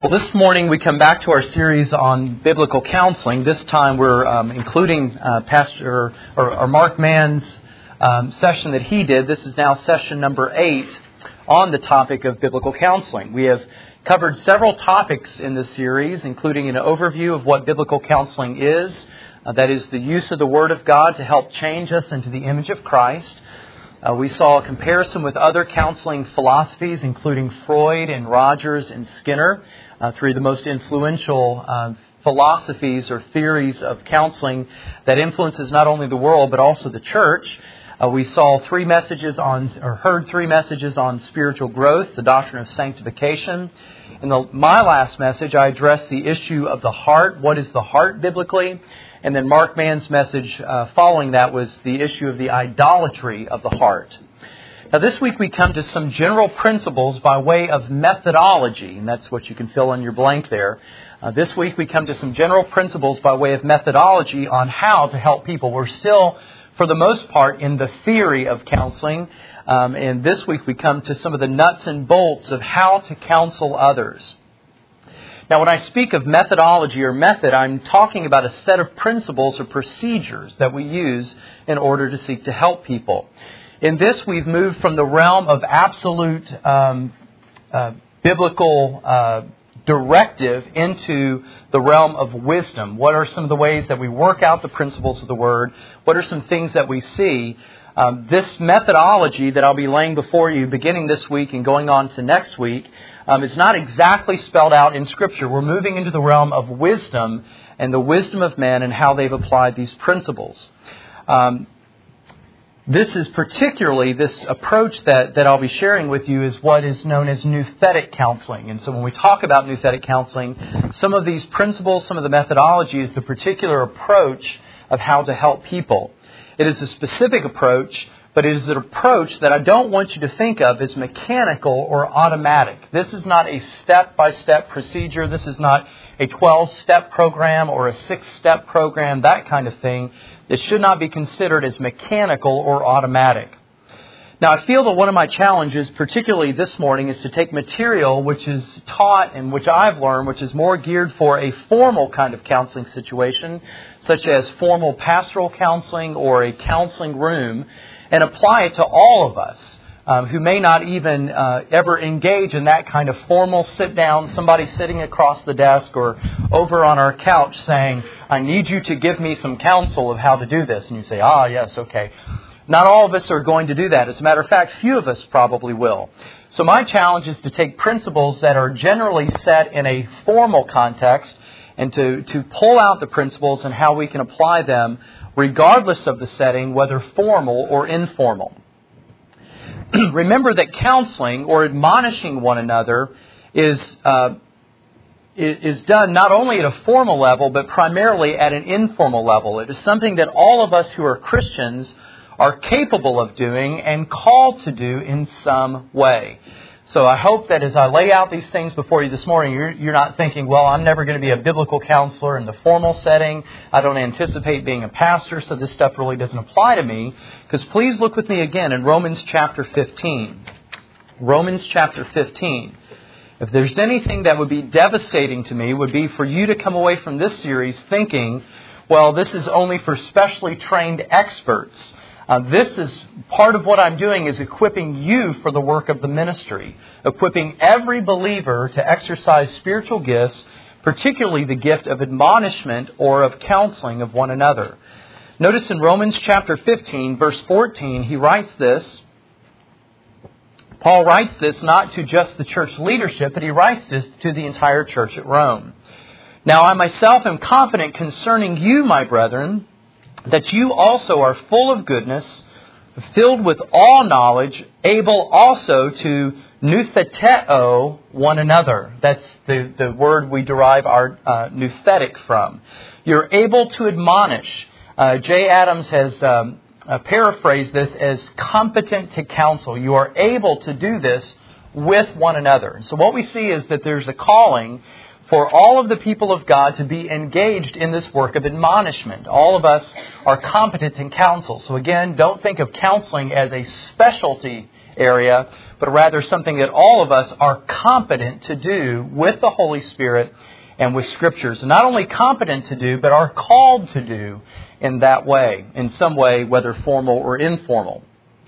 Well, this morning we come back to our series on biblical counseling. This time we're including Pastor or Mark Mann's session that he did. This is now session number 8 on the topic of biblical counseling. We have covered several topics in this series, including an overview of what biblical counseling is. That is the use of the Word of God to help change us into the image of Christ. We saw a comparison with other counseling philosophies, including Freud and Rogers and Skinner. Three of the most influential philosophies or theories of counseling that influences not only the world but also the church. We saw heard three messages on spiritual growth, the doctrine of sanctification. In my last message, I addressed the issue of the heart. What is the heart biblically? And then Mark Mann's message following that was the issue of the idolatry of the heart. Now this week we come to some general principles by way of methodology, and that's what you can fill in your blank there. This week we come to some general principles by way of methodology on how to help people. We're still, for the most part, in the theory of counseling, and this week we come to some of the nuts and bolts of how to counsel others. Now when I speak of methodology or method, I'm talking about a set of principles or procedures that we use in order to seek to help people. In this, we've moved from the realm of absolute biblical directive into the realm of wisdom. What are some of the ways that we work out the principles of the Word? What are some things that we see? This methodology that I'll be laying before you beginning this week and going on to next week is not exactly spelled out in Scripture. We're moving into the realm of wisdom and the wisdom of men and how they've applied these principles. This approach that I'll be sharing with you is what is known as nouthetic counseling. And so when we talk about nouthetic counseling, some of these principles, some of the methodology is the particular approach of how to help people. It is a specific approach, but it is an approach that I don't want you to think of as mechanical or automatic. This is not a step-by-step procedure. This is not a 12-step program or a 6-step program, that kind of thing. It should not be considered as mechanical or automatic. Now, I feel that one of my challenges, particularly this morning, is to take material which is taught and which I've learned, which is more geared for a formal kind of counseling situation, such as formal pastoral counseling or a counseling room, and apply it to all of us who may not even ever engage in that kind of formal sit-down, somebody sitting across the desk or over on our couch saying, I need you to give me some counsel of how to do this. And you say, yes, okay. Not all of us are going to do that. As a matter of fact, few of us probably will. So my challenge is to take principles that are generally set in a formal context and to pull out the principles and how we can apply them regardless of the setting, whether formal or informal. Remember that counseling or admonishing one another is done not only at a formal level, but primarily at an informal level. It is something that all of us who are Christians are capable of doing and called to do in some way. So I hope that as I lay out these things before you this morning, you're not thinking, well, I'm never going to be a biblical counselor in the formal setting. I don't anticipate being a pastor, so this stuff really doesn't apply to me. Because please look with me again in Romans chapter 15. Romans chapter 15. If there's anything that would be devastating to me, it would be for you to come away from this series thinking, well, this is only for specially trained experts. This is part of what I'm doing is equipping you for the work of the ministry, equipping every believer to exercise spiritual gifts, particularly the gift of admonishment or of counseling of one another. Notice in Romans chapter 15, verse 14, he writes this. Paul writes this not to just the church leadership, but he writes this to the entire church at Rome. Now I myself am confident concerning you, my brethren, that you also are full of goodness, filled with all knowledge, able also to noutheteo one another. That's the word we derive our nouthetic from. You're able to admonish. J. Adams has paraphrased this as competent to counsel. You are able to do this with one another. So what we see is that there's a calling for all of the people of God to be engaged in this work of admonishment. All of us are competent in counsel. So again, don't think of counseling as a specialty area, but rather something that all of us are competent to do with the Holy Spirit and with Scriptures. And not only competent to do, but are called to do in that way, in some way, whether formal or informal.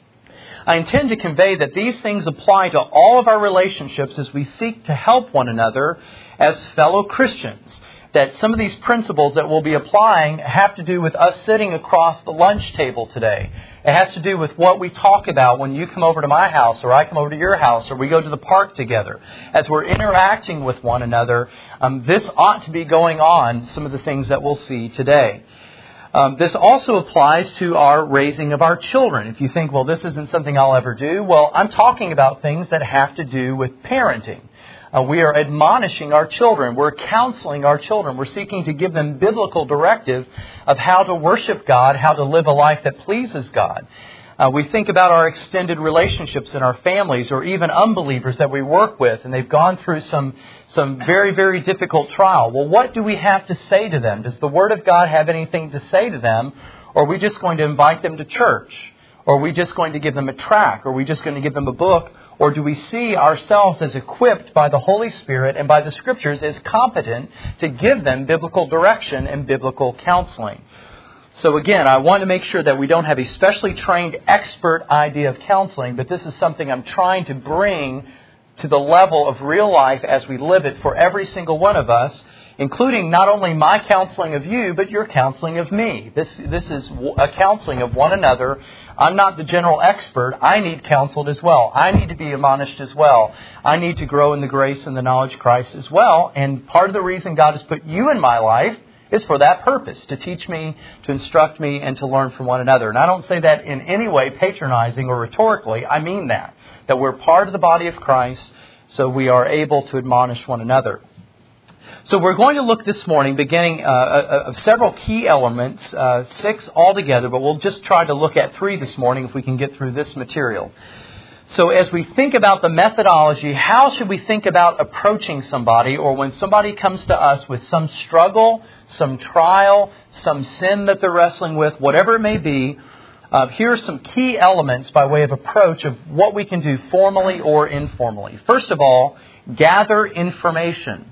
I intend to convey that these things apply to all of our relationships as we seek to help one another as fellow Christians. That some of these principles that we'll be applying have to do with us sitting across the lunch table today. It has to do with what we talk about when you come over to my house or I come over to your house or we go to the park together. As we're interacting with one another, this ought to be going on, some of the things that we'll see today. This also applies to our raising of our children. If you think, well, this isn't something I'll ever do, well, I'm talking about things that have to do with parenting. We are admonishing our children. We're counseling our children. We're seeking to give them biblical directive of how to worship God, how to live a life that pleases God. We think about our extended relationships in our families or even unbelievers that we work with, and they've gone through some very, very difficult trial. Well, what do we have to say to them? Does the Word of God have anything to say to them? Or are we just going to invite them to church? Or are we just going to give them a tract? Or are we just going to give them a book? Or do we see ourselves as equipped by the Holy Spirit and by the Scriptures as competent to give them biblical direction and biblical counseling? So again, I want to make sure that we don't have a specially trained expert idea of counseling, but this is something I'm trying to bring to the level of real life as we live it for every single one of us, including not only my counseling of you, but your counseling of me. This is a counseling of one another. I'm not the general expert. I need counseled as well. I need to be admonished as well. I need to grow in the grace and the knowledge of Christ as well. And part of the reason God has put you in my life is for that purpose, to teach me, to instruct me, and to learn from one another. And I don't say that in any way patronizing or rhetorically. I mean that we're part of the body of Christ, so we are able to admonish one another. So we're going to look this morning, beginning of several key elements, 6 altogether, but we'll just try to look at 3 this morning if we can get through this material. So as we think about the methodology, how should we think about approaching somebody, or when somebody comes to us with some struggle, some trial, some sin that they're wrestling with, whatever it may be, here are some key elements by way of approach of what we can do formally or informally. First of all, gather information.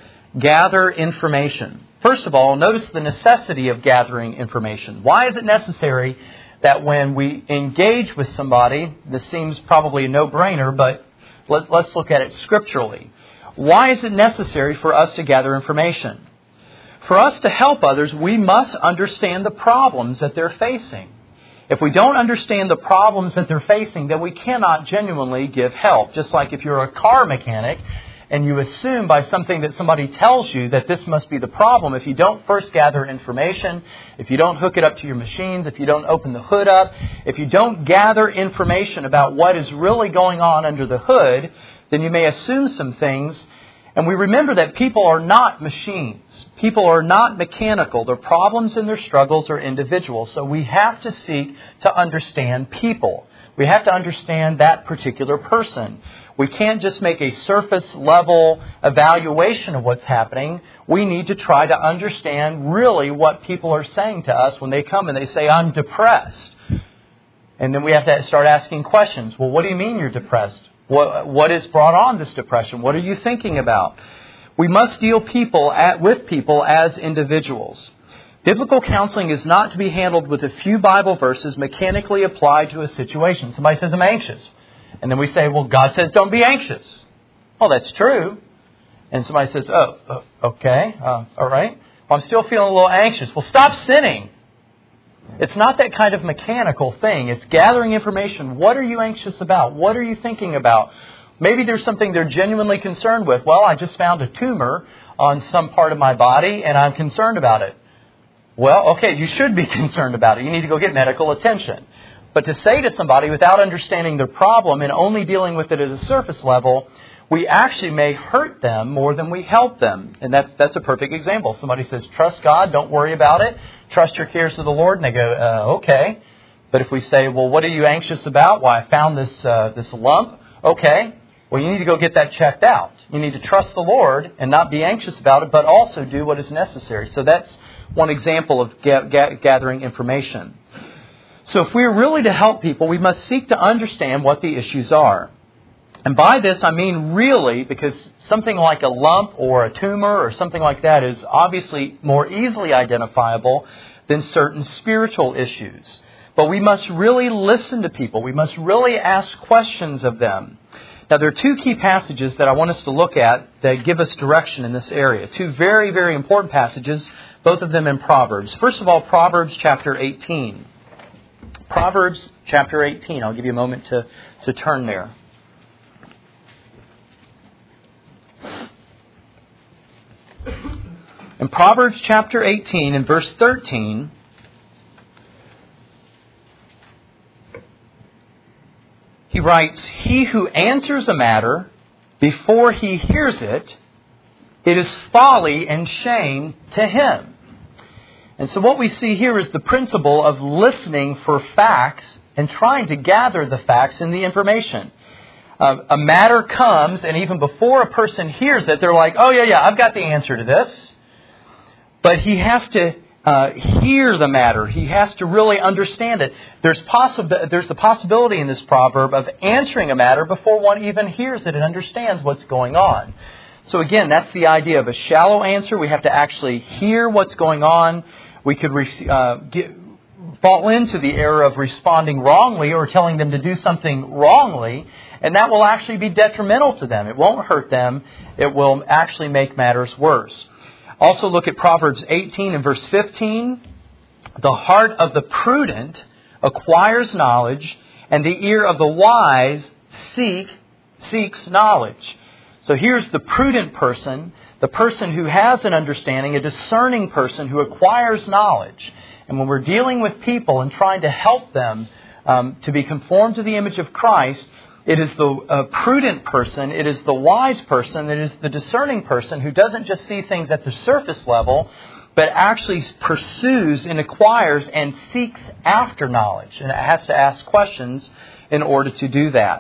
Gather information. First of all, notice the necessity of gathering information. Why is it necessary that when we engage with somebody, this seems probably a no-brainer, but let's look at it scripturally. Why is it necessary for us to gather information? For us to help others, we must understand the problems that they're facing. If we don't understand the problems that they're facing, then we cannot genuinely give help. Just like if you're a car mechanic and you assume by something that somebody tells you that this must be the problem, if you don't first gather information, if you don't hook it up to your machines, if you don't open the hood up, if you don't gather information about what is really going on under the hood, then you may assume some things. And we remember that people are not machines. People are not mechanical. Their problems and their struggles are individual. So we have to seek to understand people. We have to understand that particular person. We can't just make a surface level evaluation of what's happening. We need to try to understand really what people are saying to us when they come and they say, I'm depressed. And then we have to start asking questions. Well, what do you mean you're depressed? What has brought on this depression? What are you thinking about? We must deal with people as individuals. Biblical counseling is not to be handled with a few Bible verses mechanically applied to a situation. Somebody says, I'm anxious. And then we say, well, God says don't be anxious. Well, that's true. And somebody says, okay, all right. Well, I'm still feeling a little anxious. Well, stop sinning. It's not that kind of mechanical thing. It's gathering information. What are you anxious about? What are you thinking about? Maybe there's something they're genuinely concerned with. Well, I just found a tumor on some part of my body and I'm concerned about it. Well, okay, you should be concerned about it. You need to go get medical attention. But to say to somebody without understanding their problem and only dealing with it at a surface level, we actually may hurt them more than we help them. And that's a perfect example. Somebody says, trust God, don't worry about it. Trust your cares to the Lord. And they go, okay. But if we say, well, what are you anxious about? Well, I found this lump. Okay. Well, you need to go get that checked out. You need to trust the Lord and not be anxious about it, but also do what is necessary. So that's one example of gathering information. So if we're really to help people, we must seek to understand what the issues are. And by this, I mean really, because something like a lump or a tumor or something like that is obviously more easily identifiable than certain spiritual issues. But we must really listen to people. We must really ask questions of them. Now, there are two key passages that I want us to look at that give us direction in this area. Two very, very important passages, both of them in Proverbs. First of all, Proverbs chapter 18. Proverbs chapter 18. I'll give you a moment to turn there. In Proverbs chapter 18 and verse 13, he writes, "He who answers a matter before he hears it, it is folly and shame to him." And so what we see here is the principle of listening for facts and trying to gather the facts and the information. A matter comes, and even before a person hears it, they're like, "Oh, yeah, I've got the answer to this." But he has to hear the matter. He has to really understand it. There's the possibility in this proverb of answering a matter before one even hears it and understands what's going on. So again, that's the idea of a shallow answer. We have to actually hear what's going on. We could fall into the error of responding wrongly or telling them to do something wrongly, and that will actually be detrimental to them. It won't hurt them. It will actually make matters worse. Also look at Proverbs 18 and verse 15. "The heart of the prudent acquires knowledge, and the ear of the wise seeks knowledge." So here's the prudent person, the person who has an understanding, a discerning person who acquires knowledge. And when we're dealing with people and trying to help them to be conformed to the image of Christ, it is the prudent person, it is the wise person, it is the discerning person who doesn't just see things at the surface level, but actually pursues and acquires and seeks after knowledge. And it has to ask questions in order to do that.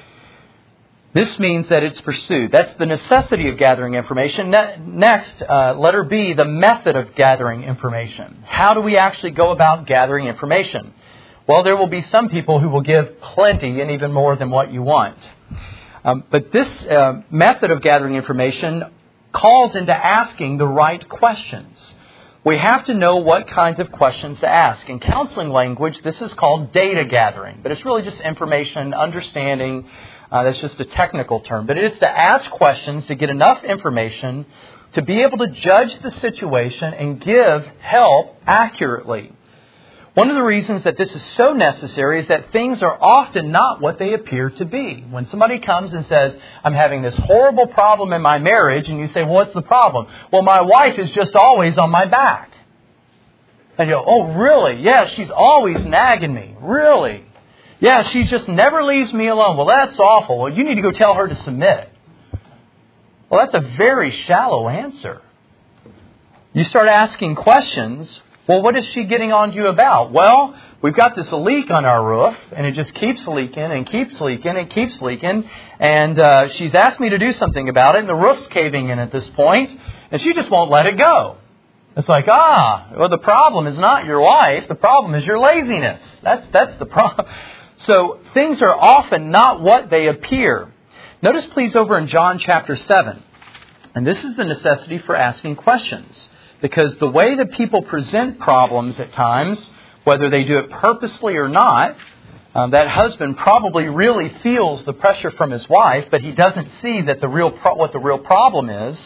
This means that it's pursued. That's the necessity of gathering information. Next, letter B, the method of gathering information. How do we actually go about gathering information? Well, there will be some people who will give plenty and even more than what you want. But this method of gathering information calls into asking the right questions. We have to know what kinds of questions to ask. In counseling language, this is called data gathering. But it's really just information, understanding. That's just a technical term. But it is to ask questions to get enough information to be able to judge the situation and give help accurately. One of the reasons that this is so necessary is that things are often not what they appear to be. When somebody comes and says, "I'm having this horrible problem in my marriage," and you say, "Well, what's the problem?" "Well, my wife is just always on my back." And you go, "Oh, really? Yeah, she's always nagging me. Really? Yeah, she just never leaves me alone." "Well, that's awful. Well, you need to go tell her to submit." Well, that's a very shallow answer. You start asking questions. Well, what is she getting on to you about? "Well, we've got this leak on our roof, and it just keeps leaking and keeps leaking and keeps leaking. And she's asked me to do something about it, and the roof's caving in at this point, and she just won't let it go." It's like, well, the problem is not your wife. The problem is your laziness. That's the problem. So things are often not what they appear. Notice, please, over in John chapter 7. And this is the necessity for asking questions. Because the way that people present problems at times, whether they do it purposefully or not, that husband probably really feels the pressure from his wife, but he doesn't see that what the real problem is.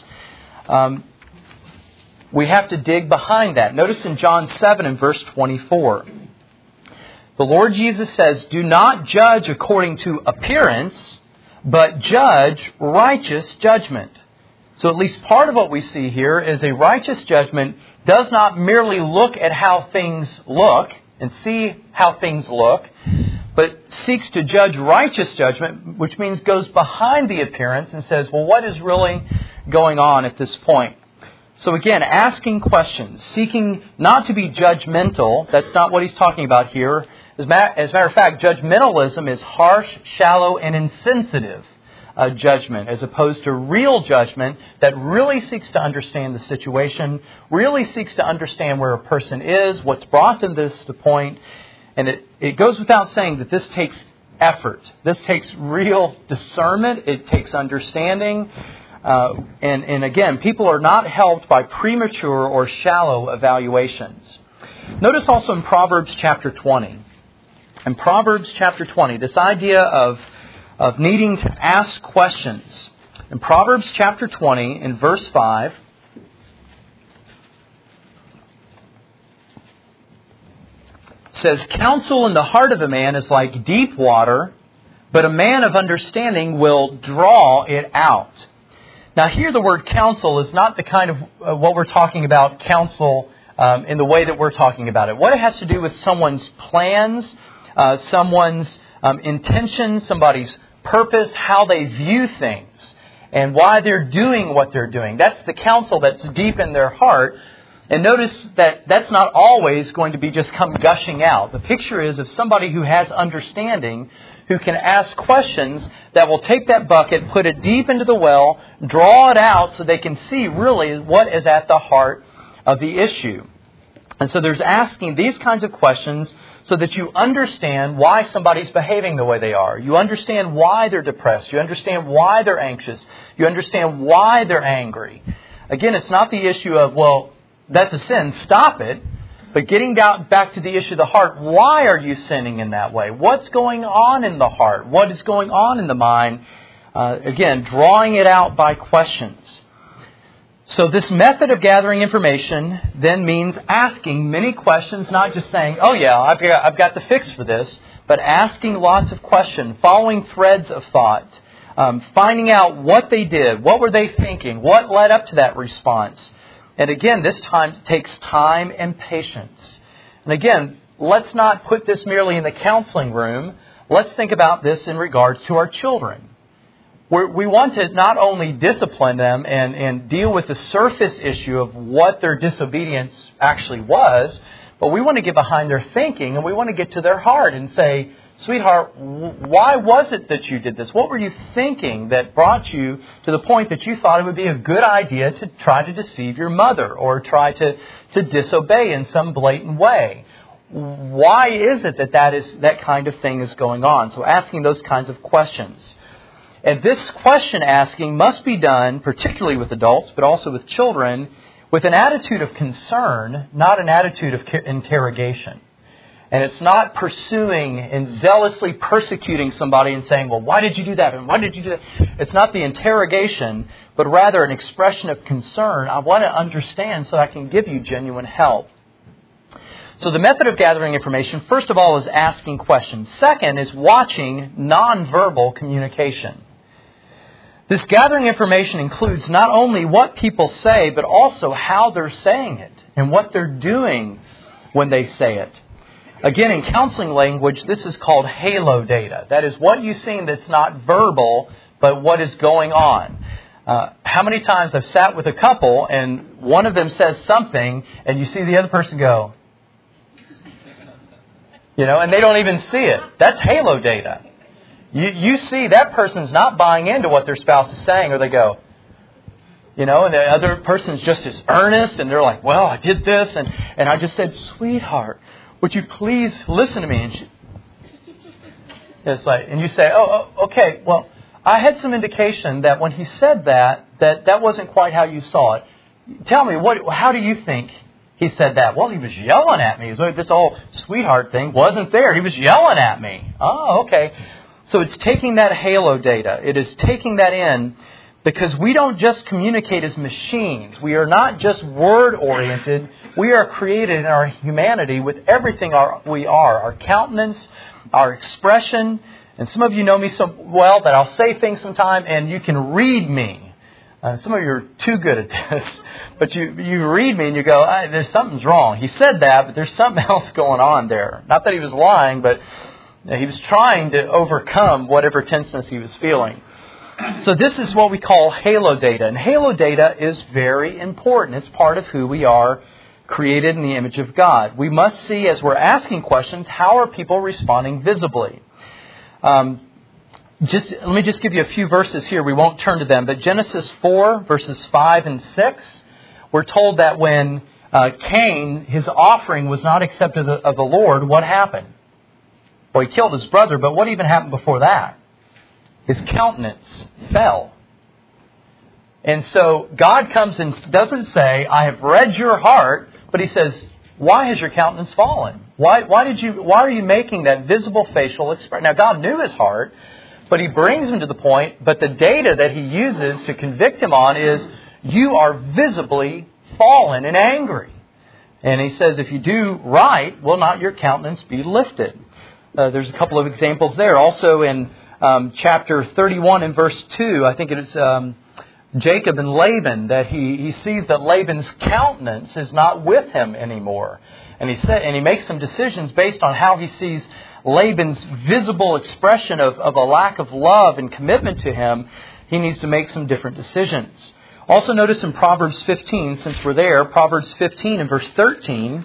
We have to dig behind that. Notice in John 7 and verse 24. The Lord Jesus says, "Do not judge according to appearance, but judge righteous judgment." So at least part of what we see here is a righteous judgment does not merely look at how things look and see how things look, but seeks to judge righteous judgment, which means goes behind the appearance and says, well, what is really going on at this point? So again, asking questions, seeking not to be judgmental. That's not what he's talking about here. As a matter of fact, judgmentalism is harsh, shallow, and insensitive judgment, as opposed to real judgment that really seeks to understand the situation, really seeks to understand where a person is, what's brought them to this point, And it goes without saying that this takes effort. This takes real discernment. It takes understanding. And again, people are not helped by premature or shallow evaluations. Notice also in Proverbs chapter 20. In Proverbs chapter 20, this idea of needing to ask questions. In Proverbs chapter 20, in verse 5, it says, "Counsel in the heart of a man is like deep water, but a man of understanding will draw it out." Now here the word counsel is not the kind of what we're talking about, counsel in the way that we're talking about it. What it has to do with someone's plans, someone's intentions, somebody's purpose, how they view things, and why they're doing what they're doing. That's the counsel that's deep in their heart. And notice that that's not always going to be just come gushing out. The picture is of somebody who has understanding, who can ask questions that will take that bucket, put it deep into the well, draw it out so they can see really what is at the heart of the issue. And so there's asking these kinds of questions so that you understand why somebody's behaving the way they are. You understand why they're depressed. You understand why they're anxious. You understand why they're angry. Again, it's not the issue of, well, that's a sin, stop it. But getting back to the issue of the heart, why are you sinning in that way? What's going on in the heart? What is going on in the mind? Again, drawing it out by questions. So this method of gathering information then means asking many questions, not just saying, oh yeah, I've got the fix for this, but asking lots of questions, following threads of thought, finding out what they did, what were they thinking, what led up to that response. And again, this time takes time and patience. And again, let's not put this merely in the counseling room. Let's think about this in regards to our children. We want to not only discipline them and deal with the surface issue of what their disobedience actually was, but we want to get behind their thinking and we want to get to their heart and say, sweetheart, why was it that you did this? What were you thinking that brought you to the point that you thought it would be a good idea to try to deceive your mother or try to disobey in some blatant way? Why is it that kind of thing is going on? So asking those kinds of questions. And this question asking must be done, particularly with adults, but also with children, with an attitude of concern, not an attitude of interrogation. And it's not pursuing and zealously persecuting somebody and saying, well, why did you do that? And why did you do that? It's not the interrogation, but rather an expression of concern. I want to understand so I can give you genuine help. So the method of gathering information, first of all, is asking questions. Second is watching nonverbal communication. This gathering information includes not only what people say, but also how they're saying it and what they're doing when they say it. Again, in counseling language, this is called halo data. That is what you've seen that's not verbal, but what is going on. How many times I've sat with a couple and one of them says something and you see the other person go, and they don't even see it. That's halo data. You see that person's not buying into what their spouse is saying, or they go, and the other person's just as earnest, and they're like, well, I did this, and I just said, sweetheart, would you please listen to me? And it's like, and you say, oh, okay, well, I had some indication that when he said that wasn't quite how you saw it. Tell me, how do you think he said that? Well, he was yelling at me. This whole sweetheart thing wasn't there. He was yelling at me. Oh, okay. So it's taking that halo data. It is taking that in because we don't just communicate as machines. We are not just word-oriented. We are created in our humanity with everything we are. Our countenance, our expression. And some of you know me so well that I'll say things sometime and you can read me. Some of you are too good at this. But you read me and you go, there's something's wrong. He said that, but there's something else going on there. Not that he was lying, but he was trying to overcome whatever tenseness he was feeling. So this is what we call halo data. And halo data is very important. It's part of who we are, created in the image of God. We must see, as we're asking questions, how are people responding visibly? Let me just give you a few verses here. We won't turn to them. But Genesis 4, verses 5 and 6, we're told that when Cain, his offering was not accepted of the Lord, what happened? Well, he killed his brother, but what even happened before that? His countenance fell. And so God comes and doesn't say, I have read your heart, but He says, why has your countenance fallen? Why are you making that visible facial expression? Now, God knew his heart, but He brings him to the point, but the data that He uses to convict him on is, you are visibly fallen and angry. And He says, if you do right, will not your countenance be lifted? There's a couple of examples there. Also in chapter 31 and verse 2, I think it is Jacob and Laban, that he sees that Laban's countenance is not with him anymore. And he makes some decisions based on how he sees Laban's visible expression of a lack of love and commitment to him. He needs to make some different decisions. Also notice in Proverbs 15, since we're there, Proverbs 15 and verse 13,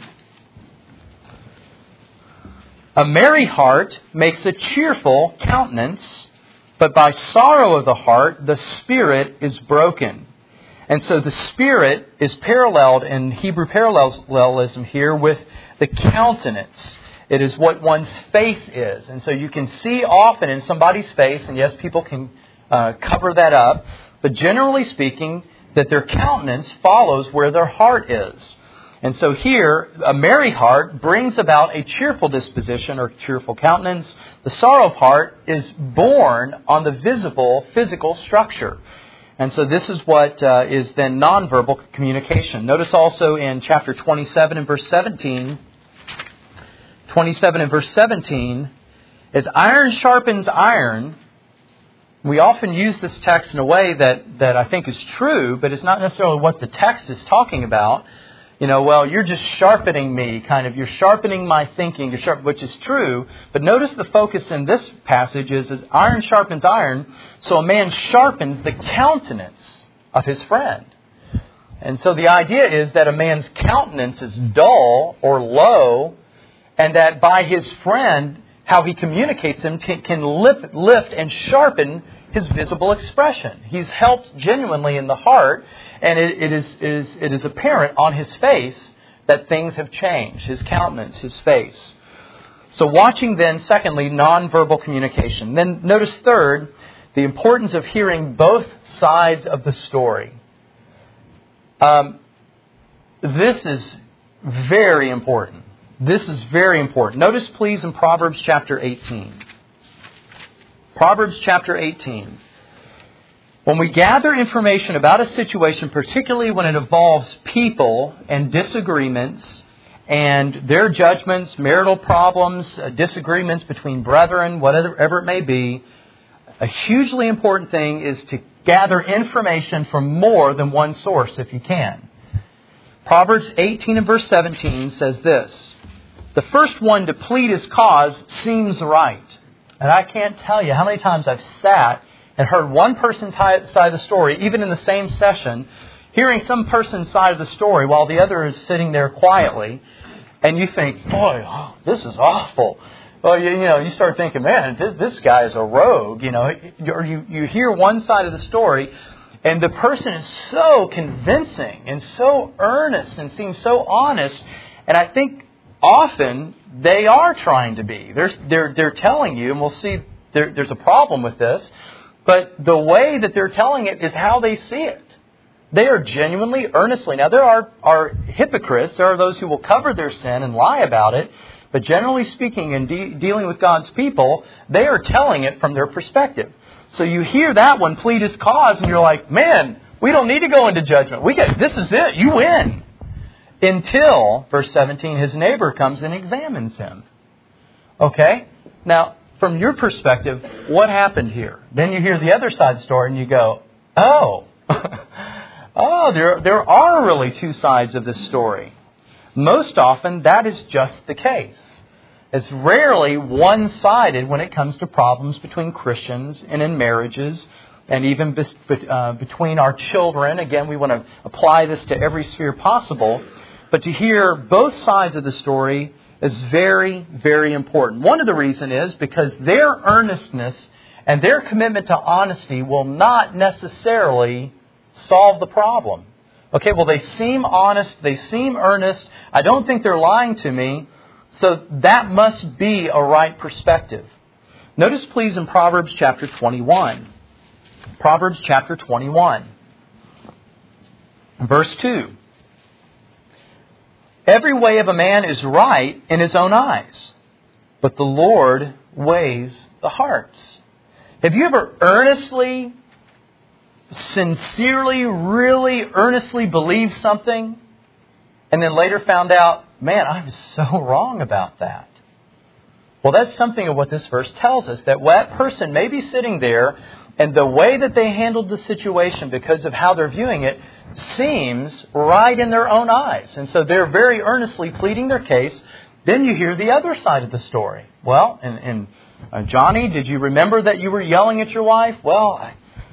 a merry heart makes a cheerful countenance, but by sorrow of the heart, the spirit is broken. And so the spirit is paralleled in Hebrew parallelism here with the countenance. It is what one's face is. And so you can see often in somebody's face, and yes, people can cover that up, but generally speaking, that their countenance follows where their heart is. And so here, a merry heart brings about a cheerful disposition or cheerful countenance. The sorrow of heart is born on the visible physical structure. And so this is what is then nonverbal communication. Notice also in chapter 27 and verse 17, 27 and verse 17, as iron sharpens iron, we often use this text in a way that I think is true, but it's not necessarily what the text is talking about. You know, well, you're just sharpening me, kind of. You're sharpening my thinking, which is true. But notice the focus in this passage is as iron sharpens iron, so a man sharpens the countenance of his friend. And so the idea is that a man's countenance is dull or low, and that by his friend, how he communicates him can lift and sharpen his visible expression. He's helped genuinely in the heart, and it is apparent on his face that things have changed. His countenance, his face. So watching then, secondly, nonverbal communication. Then notice third, the importance of hearing both sides of the story. This is very important. This is very important. Notice please in Proverbs chapter 18. Proverbs chapter 18. When we gather information about a situation, particularly when it involves people and disagreements and their judgments, marital problems, disagreements between brethren, whatever it may be, a hugely important thing is to gather information from more than one source if you can. Proverbs 18 and verse 17 says this, the first one to plead his cause seems right. And I can't tell you how many times I've sat and heard one person's side of the story, even in the same session, hearing some person's side of the story while the other is sitting there quietly, and you think, boy, this is awful. Well, you start thinking, man, this guy is a rogue, Or you hear one side of the story, and the person is so convincing and so earnest and seems so honest, and I think often they are trying to be. They're telling you, and we'll see there's a problem with this, but the way that they're telling it is how they see it. They are genuinely, earnestly. Now, there are hypocrites. There are those who will cover their sin and lie about it. But generally speaking, in dealing with God's people, they are telling it from their perspective. So you hear that one plead his cause, and you're like, man, we don't need to go into judgment. This is it. You win. Until, verse 17, his neighbor comes and examines him. Okay? Now, from your perspective, what happened here? Then you hear the other side of the story and you go, oh, there are really two sides of this story. Most often, that is just the case. It's rarely one-sided when it comes to problems between Christians and in marriages and even between our children. Again, we want to apply this to every sphere possible. But to hear both sides of the story is very, very important. One of the reasons is because their earnestness and their commitment to honesty will not necessarily solve the problem. Okay, well, they seem honest, they seem earnest, I don't think they're lying to me, So that must be a right perspective. Notice, please, in Proverbs chapter 21. Proverbs chapter 21. Verse 2. Every way of a man is right in his own eyes, but the Lord weighs the hearts. Have you ever earnestly, sincerely, really earnestly believed something and then later found out, man, I was so wrong about that? Well, that's something of what this verse tells us, that that person may be sitting there and the way that they handled the situation because of how they're viewing it seems right in their own eyes. And so they're very earnestly pleading their case. Then you hear the other side of the story. Well, and Johnny, did you remember that you were yelling at your wife? Well,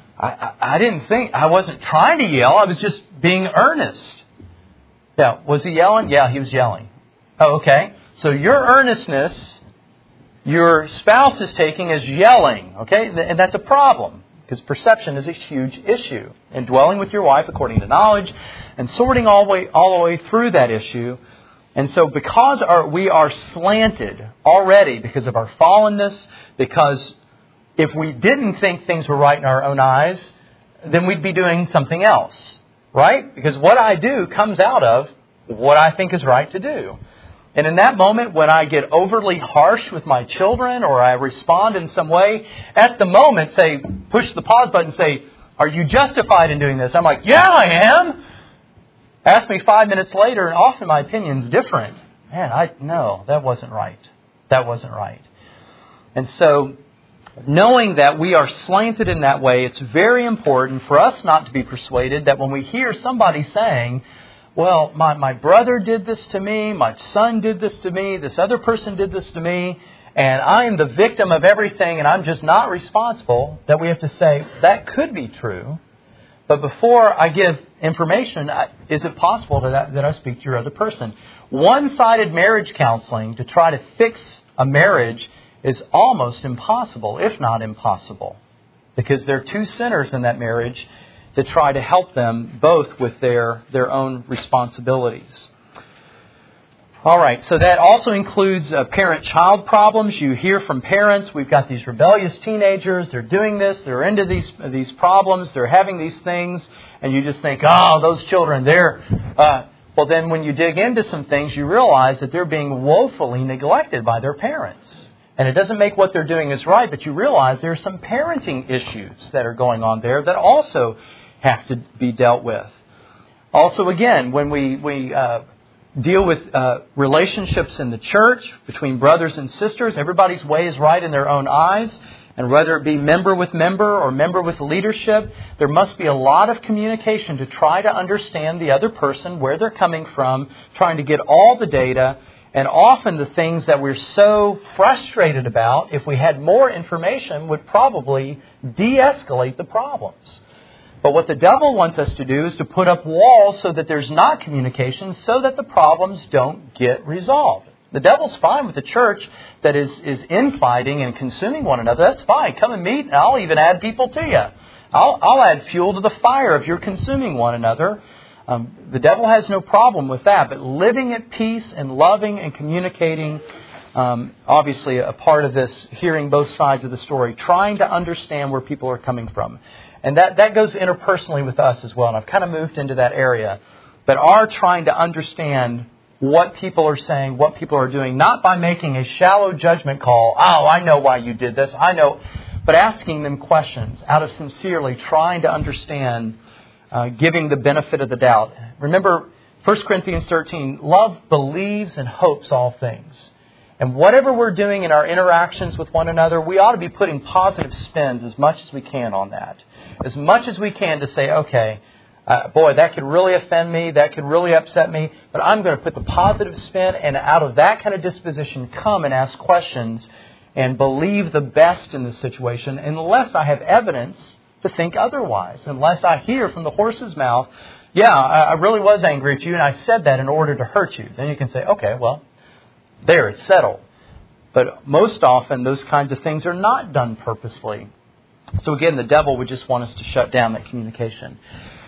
I didn't think, I wasn't trying to yell. I was just being earnest. Yeah, was he yelling? Yeah, he was yelling. Oh, okay. So your earnestness, your spouse is taking as yelling. Okay, and that's a problem. Because perception is a huge issue. And dwelling with your wife according to knowledge and sorting all the way through that issue. And so because we are slanted already because of our fallenness, because if we didn't think things were right in our own eyes, then we'd be doing something else. Right? Because what I do comes out of what I think is right to do. And in that moment, when I get overly harsh with my children or I respond in some way, at the moment, say, push the pause button and say, are you justified in doing this? I'm like, yeah, I am. Ask me 5 minutes later, and often my opinion's different. Man, no, that wasn't right. That wasn't right. And so, knowing that we are slanted in that way, it's very important for us not to be persuaded that when we hear somebody saying, well, my brother did this to me, my son did this to me, this other person did this to me, and I am the victim of everything and I'm just not responsible, that we have to say, that could be true. But before I give information, is it possible that I speak to your other person? One-sided marriage counseling to try to fix a marriage is almost impossible, if not impossible. Because there are two sinners in that marriage to try to help them both with their own responsibilities. All right, so that also includes parent-child problems. You hear from parents, we've got these rebellious teenagers, they're doing this, they're into these problems, they're having these things, and you just think, oh, those children, well, then when you dig into some things, you realize that they're being woefully neglected by their parents. And it doesn't make what they're doing is right, but you realize there are some parenting issues that are going on there that also have to be dealt with. Also, again, when we deal with relationships in the church between brothers and sisters, everybody's way is right in their own eyes. And whether it be member with member or member with leadership, there must be a lot of communication to try to understand the other person, where they're coming from, trying to get all the data. And often the things that we're so frustrated about, if we had more information, would probably de-escalate the problems. But what the devil wants us to do is to put up walls so that there's not communication, so that the problems don't get resolved. The devil's fine with the church that is infighting and consuming one another. That's fine. Come and meet, and I'll even add people to you. I'll add fuel to the fire if you're consuming one another. The devil has no problem with that. But living at peace and loving and communicating, obviously a part of this, hearing both sides of the story, trying to understand where people are coming from. And that goes interpersonally with us as well. And I've kind of moved into that area. But are trying to understand what people are saying, what people are doing, not by making a shallow judgment call. Oh, I know why you did this. I know. But asking them questions out of sincerely trying to understand, giving the benefit of the doubt. Remember 1 Corinthians 13, love believes and hopes all things. And whatever we're doing in our interactions with one another, we ought to be putting positive spins as much as we can on that. As much as we can to say, okay, boy, that could really offend me, that could really upset me, but I'm going to put the positive spin, and out of that kind of disposition, come and ask questions and believe the best in the situation, unless I have evidence to think otherwise, unless I hear from the horse's mouth, yeah, I really was angry at you, and I said that in order to hurt you. Then you can say, okay, well, there, it's settled. But most often, those kinds of things are not done purposefully. So again, the devil would just want us to shut down that communication.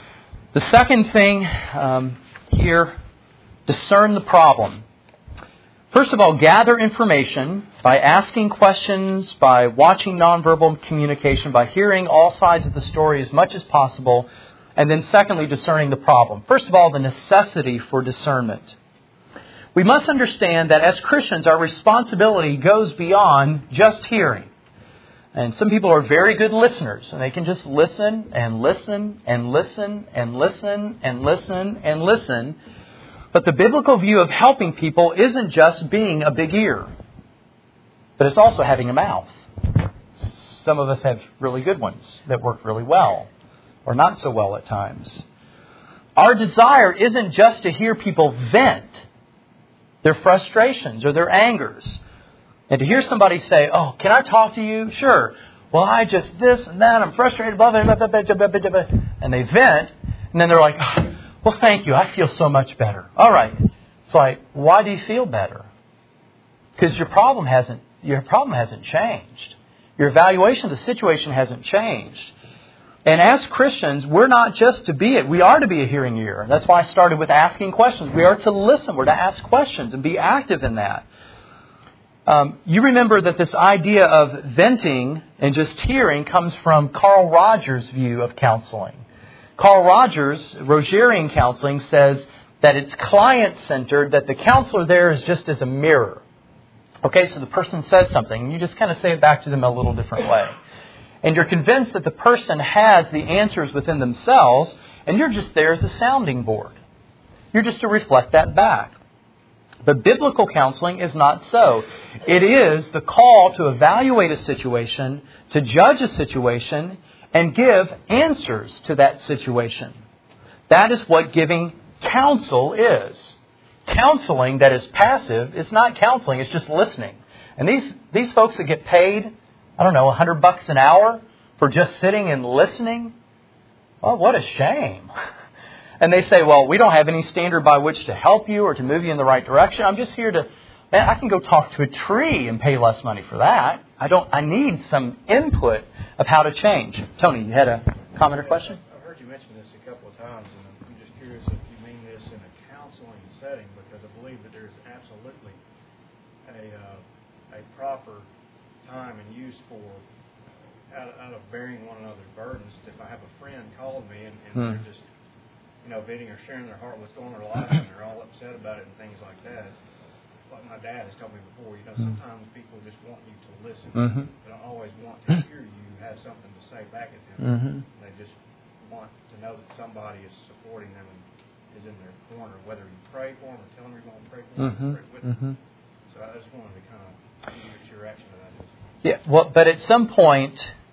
The second thing here, discern the problem. First of all, gather information by asking questions, by watching nonverbal communication, by hearing all sides of the story as much as possible, and then secondly, discerning the problem. First of all, the necessity for discernment. We must understand that as Christians, our responsibility goes beyond just hearing. And some people are very good listeners, and they can just listen and listen and listen and listen and listen and listen. But the biblical view of helping people isn't just being a big ear, but it's also having a mouth. Some of us have really good ones that work really well, or not so well at times. Our desire isn't just to hear people vent their frustrations or their angers. And to hear somebody say, "Oh, can I talk to you?" "Sure." "Well, I just this and that. I'm frustrated." Blah, blah, blah, blah, blah, blah, blah, blah. And they vent. And then they're like, "Oh, well, thank you. I feel so much better." All right. It's like, why do you feel better? Because your problem hasn't changed. Your evaluation of the situation hasn't changed. And as Christians, we're not just to be it. We are to be a hearing ear. That's why I started with asking questions. We are to listen. We're to ask questions and be active in that. You remember that this idea of venting and just hearing comes from Carl Rogers' view of counseling. Carl Rogers, Rogerian counseling, says that it's client-centered, that the counselor there is just as a mirror. Okay, so the person says something, and you just kind of say it back to them a little different way. And you're convinced that the person has the answers within themselves, and you're just there as a sounding board. You're just to reflect that back. But biblical counseling is not so. It is the call to evaluate a situation, to judge a situation, and give answers to that situation. That is what giving counsel is. Counseling that is passive is not counseling, it's just listening. And these folks that get paid, I don't know, $100 an hour for just sitting and listening, well, what a shame. And they say, "Well, we don't have any standard by which to help you or to move you in the right direction. I'm just here to, man, I can go talk to a tree and pay less money for that. I need some input of how to change." Tony, you had a comment or question? I've heard you mention this a couple of times, and I'm just curious if you mean this in a counseling setting, because I believe that there's absolutely a proper time and use for out of bearing one another's burdens. If I have a friend call me and they're just venting or sharing their heart, what's going on in their life, and they're all upset about it and things like that. Like my dad has told me before, sometimes people just want you to listen. They don't always want to hear you have something to say back at them. They just want to know that somebody is supporting them and is in their corner, whether you pray for them or tell them you're going to pray for them or pray with them. So I just wanted to kind of see what your reaction to that is. Yeah, well, but at some point,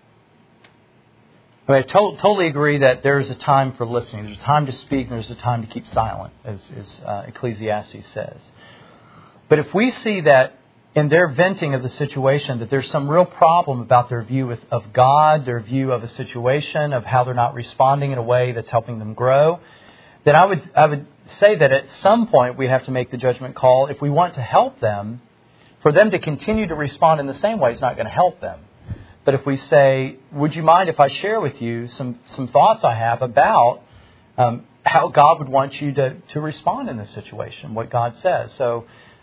I totally agree that there's a time for listening. There's a time to speak and there's a time to keep silent, as Ecclesiastes says. But if we see that in their venting of the situation, that there's some real problem about their view of God, their view of a situation, of how they're not responding in a way that's helping them grow, then I would say that at some point we have to make the judgment call. If we want to help them, for them to continue to respond in the same way is not going to help them. But if we say, "Would you mind if I share with you some thoughts I have about how God would want you to respond in this situation, what God says?" So,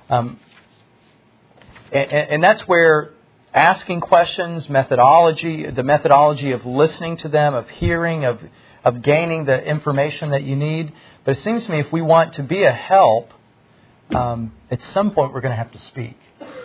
and that's where asking questions, the methodology of listening to them, of hearing, of gaining the information that you need. But it seems to me if we want to be a help, at some point we're going to have to speak.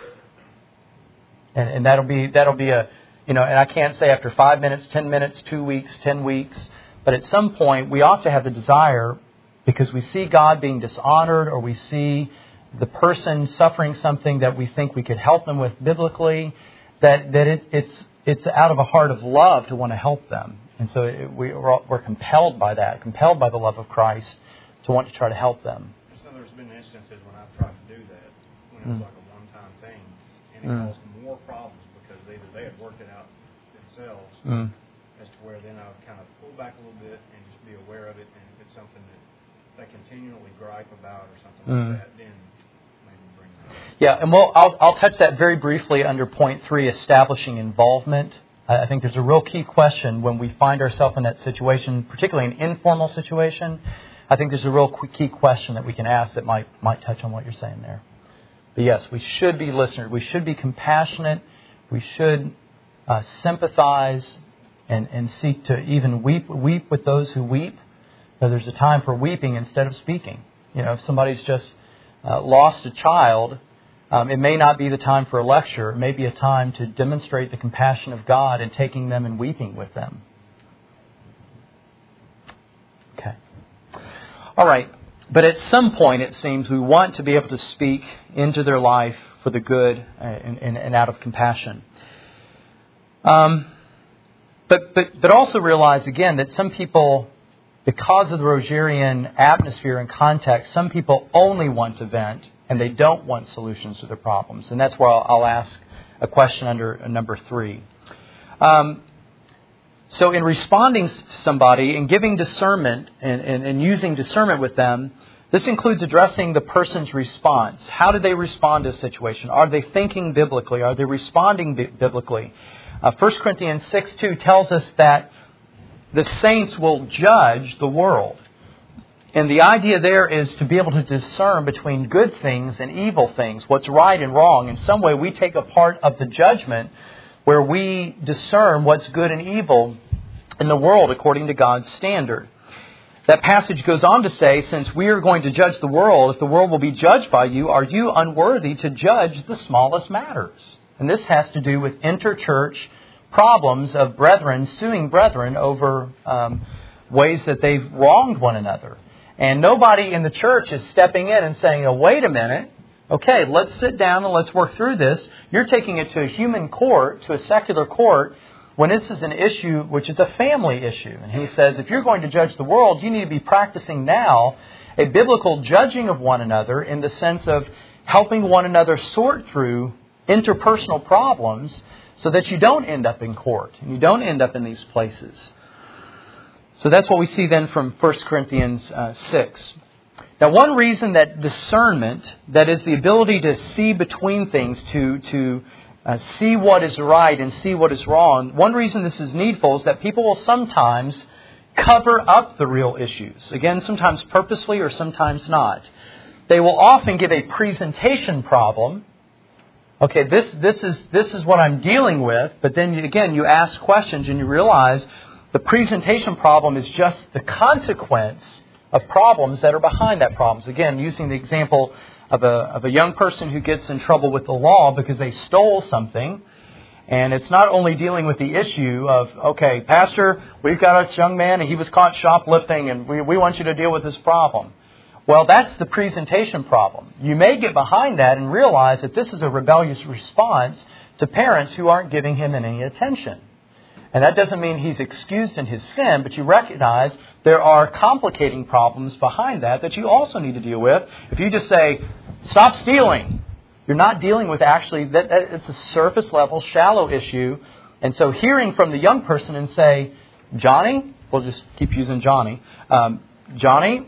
And that'll be a, and I can't say after 5 minutes, 10 minutes, 2 weeks, 10 weeks, but at some point we ought to have the desire, because we see God being dishonored, or we see the person suffering something that we think we could help them with biblically, that it's out of a heart of love to want to help them. And so we're compelled by that, compelled by the love of Christ to want to try to help them. So there's been instances when I've tried to do that, when it was like a one-time thing, and it caused more problems because either they had worked it out themselves, as to where then I would kind of pull back a little bit and just be aware of it, and if it's something that they continually gripe about or something like that, then maybe bring it up. Yeah, and I'll touch that very briefly under point 3, establishing involvement. I think there's a real key question when we find ourselves in that situation, particularly an informal situation. I think there's a real key question that we can ask that might touch on what you're saying there. But yes, we should be listeners. We should be compassionate. We should sympathize and seek to even weep with those who weep. Now, there's a time for weeping instead of speaking. If somebody's just lost a child, it may not be the time for a lecture. It may be a time to demonstrate the compassion of God in taking them and weeping with them. Okay. All right. But at some point, it seems, we want to be able to speak into their life for the good and out of compassion. But also realize, again, that some people, because of the Rogerian atmosphere and context, some people only want to vent and they don't want solutions to their problems. And that's where I'll ask a question under number 3. So in responding to somebody and giving discernment and using discernment with them, this includes addressing the person's response. How did they respond to a situation? Are they thinking biblically? Are they responding biblically? 1 Corinthians 6:2 tells us that the saints will judge the world. And the idea there is to be able to discern between good things and evil things, what's right and wrong. In some way, we take a part of the judgment where we discern what's good and evil in the world according to God's standard. That passage goes on to say, since we are going to judge the world, if the world will be judged by you, are you unworthy to judge the smallest matters? And this has to do with interchurch problems of brethren suing brethren over ways that they've wronged one another. And nobody in the church is stepping in and saying, oh, wait a minute. Okay, let's sit down and let's work through this. You're taking it to a human court, to a secular court, when this is an issue which is a family issue. And he says, if you're going to judge the world, you need to be practicing now a biblical judging of one another in the sense of helping one another sort through interpersonal problems so that you don't end up in court and you don't end up in these places. So that's what we see then from 1 Corinthians 6. Now, one reason that discernment, that is the ability to see between things, to see what is right and see what is wrong, one reason this is needful is that people will sometimes cover up the real issues. Again, sometimes purposely or sometimes not. They will often give a presentation problem. Okay, this is what I'm dealing with, but then again you ask questions and you realize the presentation problem is just the consequence of problems that are behind that problems. Again, using the example of a young person who gets in trouble with the law because they stole something. And it's not only dealing with the issue of, okay, Pastor, we've got a young man and he was caught shoplifting and we want you to deal with this problem. Well, that's the presentation problem. You may get behind that and realize that this is a rebellious response to parents who aren't giving him any attention. And that doesn't mean he's excused in his sin, but you recognize there are complicating problems behind that you also need to deal with. If you just say, stop stealing, you're not dealing with actually, that it's a surface level, shallow issue. And so hearing from the young person and say, Johnny, we'll just keep using Johnny. Johnny,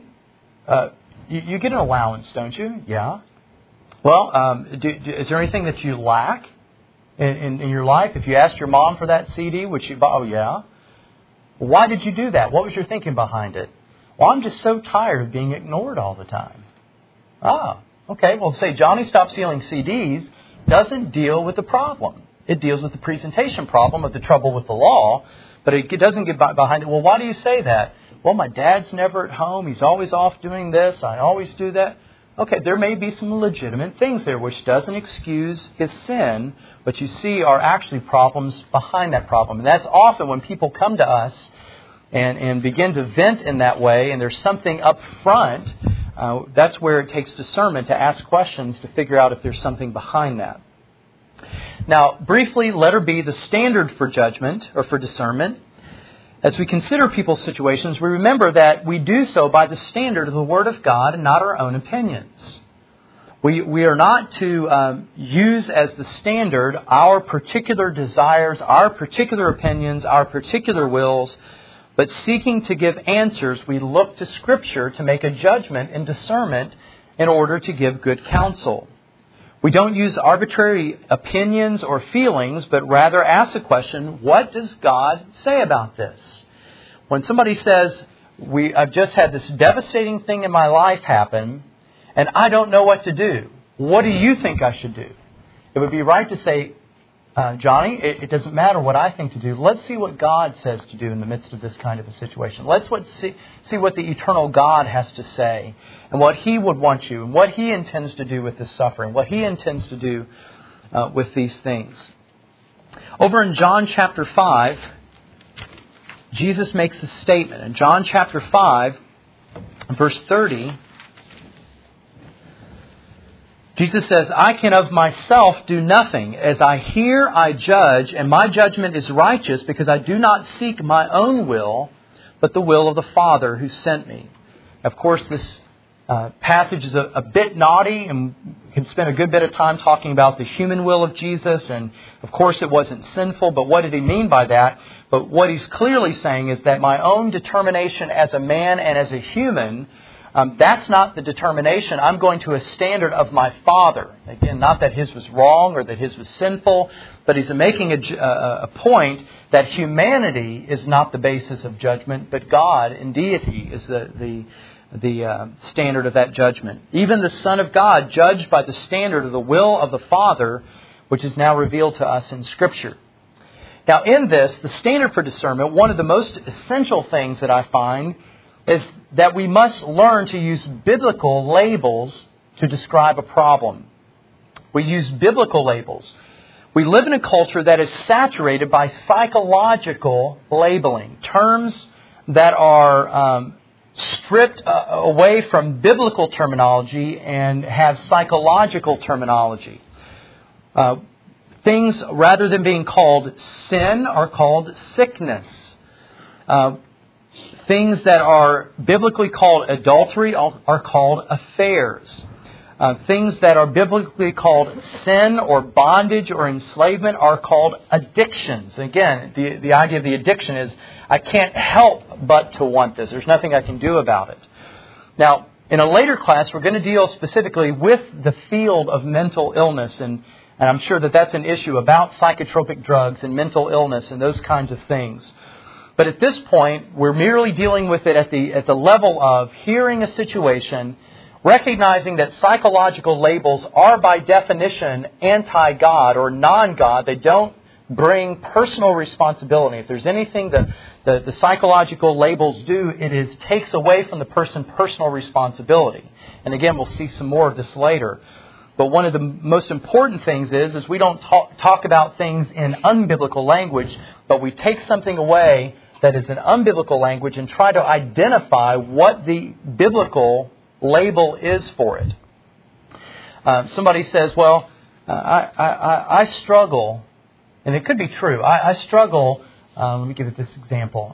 you get an allowance, don't you? Yeah. Well, is there anything that you lack in your life? If you asked your mom for that CD, which you bought, oh yeah. Why did you do that? What was your thinking behind it? Well, I'm just so tired of being ignored all the time. Ah, okay. Well, say Johnny stopped stealing CDs doesn't deal with the problem. It deals with the presentation problem of the trouble with the law, but it doesn't get behind it. Well, why do you say that? Well, my dad's never at home. He's always off doing this. I always do that. Okay, there may be some legitimate things there which doesn't excuse his sin, but you see are actually problems behind that problem. And that's often when people come to us and begin to vent in that way, and there's something up front, that's where it takes discernment to ask questions to figure out if there's something behind that. Now, briefly, letter B, the standard for judgment or for discernment. As we consider people's situations, we remember that we do so by the standard of the Word of God and not our own opinions. We are not to use as the standard our particular desires, our particular opinions, our particular wills, but seeking to give answers, we look to Scripture to make a judgment and discernment in order to give good counsel. We don't use arbitrary opinions or feelings, but rather ask the question, what does God say about this? When somebody says, I've just had this devastating thing in my life happen, and I don't know what to do. what do you think I should do? It would be right to say, Johnny, it doesn't matter what I think to do. Let's see what God says to do in the midst of this kind of a situation. Let's see what the eternal God has to say and what He would want you and what He intends to do with this suffering, what He intends to do with these things. Over in John chapter 5, Jesus makes a statement. In John chapter 5, verse 30, Jesus says, I can of myself do nothing. As I hear, I judge, and my judgment is righteous because I do not seek my own will, but the will of the Father who sent me. Of course, this passage is a bit naughty, and we can spend a good bit of time talking about the human will of Jesus. And of course, it wasn't sinful, but what did He mean by that? But what He's clearly saying is that my own determination as a man and as a human, that's not the determination. I'm going to a standard of my Father. Again, not that His was wrong or that His was sinful, but He's making a point that humanity is not the basis of judgment, but God in deity is the standard of that judgment. Even the Son of God judged by the standard of the will of the Father, which is now revealed to us in Scripture. Now in this, the standard for discernment, one of the most essential things that I find is that we must learn to use biblical labels to describe a problem. We use biblical labels. We live in a culture that is saturated by psychological labeling, terms that are stripped away from biblical terminology and have psychological terminology. Things, rather than being called sin, are called sickness. Things that are biblically called adultery are called affairs. Things that are biblically called sin or bondage or enslavement are called addictions. Again, the idea of the addiction is I can't help but to want this. There's nothing I can do about it. Now, in a later class, we're going to deal specifically with the field of mental illness, and I'm sure that that's an issue about psychotropic drugs and mental illness and those kinds of things. But at this point, we're merely dealing with it at the level of hearing a situation, recognizing that psychological labels are by definition anti-God or non-God. They don't bring personal responsibility. If there's anything that the psychological labels do, it is takes away from the person personal responsibility. And again, we'll see some more of this later. But one of the most important things is we don't talk about things in unbiblical language, but we take something away that is an unbiblical language and try to identify what the biblical label is for it. Somebody says, well, I struggle, and it could be true. I struggle, let me give it this example.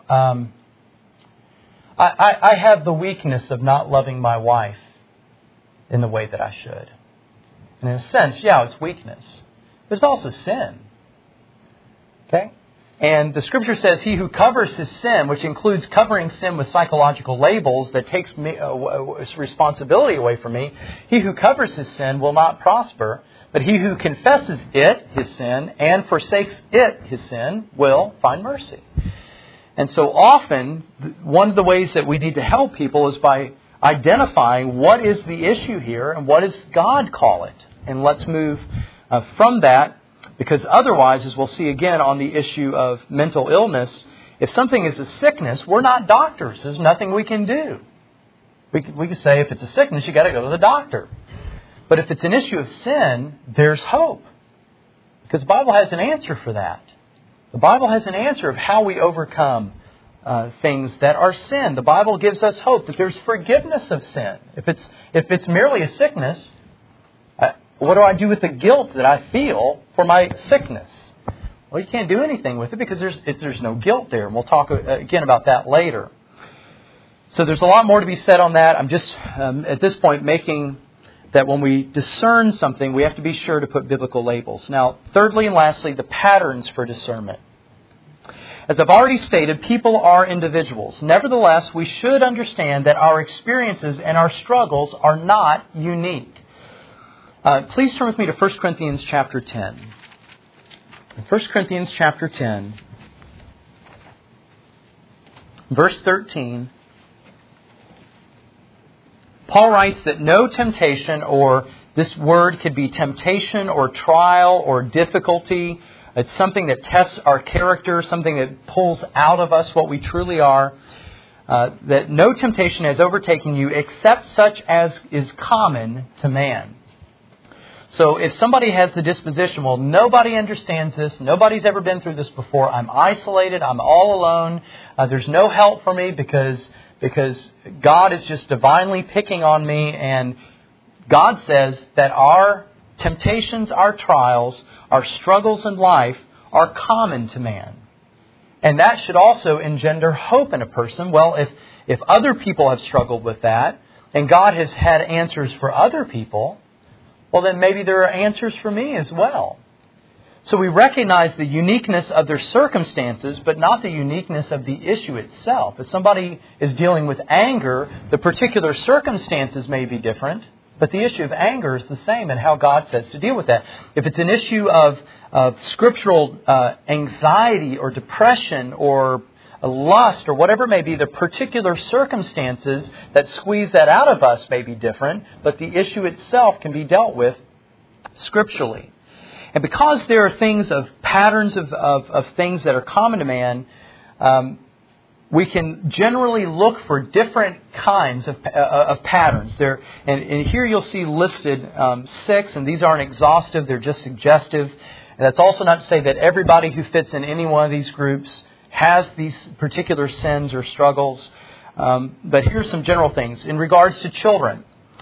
I have the weakness of not loving my wife in the way that I should. And in a sense, yeah, it's weakness. But it's also sin. Okay? And the Scripture says, he who covers his sin, which includes covering sin with psychological labels that takes responsibility away from me, he who covers his sin will not prosper, but he who confesses it, his sin, and forsakes it, his sin, will find mercy. And so often, one of the ways that we need to help people is by identifying what is the issue here and what does God call it. And let's move from that, because otherwise, as we'll see again on the issue of mental illness, if something is a sickness, we're not doctors. There's nothing we can do. We can say if it's a sickness, you got to go to the doctor. But if it's an issue of sin, there's hope. Because the Bible has an answer for that. The Bible has an answer of how we overcome things that are sin. The Bible gives us hope that there's forgiveness of sin. If it's merely a sickness, what do I do with the guilt that I feel for my sickness? Well, you can't do anything with it because there's no guilt there. And we'll talk again about that later. So there's a lot more to be said on that. I'm just, at this point, making that when we discern something, we have to be sure to put biblical labels. Now, thirdly and lastly, the patterns for discernment. As I've already stated, people are individuals. Nevertheless, we should understand that our experiences and our struggles are not unique. Please turn with me to 1 Corinthians chapter 10. In 1 Corinthians chapter 10, verse 13, Paul writes that no temptation or This word could be temptation or trial or difficulty. It's something that tests our character, something that pulls out of us what we truly are. That no temptation has overtaken you except such as is common to man. So if somebody has the disposition, well, nobody understands this, nobody's ever been through this before, I'm isolated, I'm all alone, there's no help for me because God is just divinely picking on me, and God says that our temptations, our trials, our struggles in life are common to man. And that should also engender hope in a person. Well, if other people have struggled with that, and God has had answers for other people, well, then maybe there are answers for me as well. So we recognize the uniqueness of their circumstances, but not the uniqueness of the issue itself. If somebody is dealing with anger, the particular circumstances may be different, but the issue of anger is the same and how God says to deal with that. If it's an issue of scriptural anxiety or depression or lust or whatever it may be, the particular circumstances that squeeze that out of us may be different, but the issue itself can be dealt with scripturally. And because there are things of patterns of things that are common to man, we can generally look for different kinds of patterns. And here you'll see listed 6, and these aren't exhaustive, they're just suggestive. And that's also not to say that everybody who fits in any one of these groups has these particular sins or struggles. But here's some general things. In regards to children,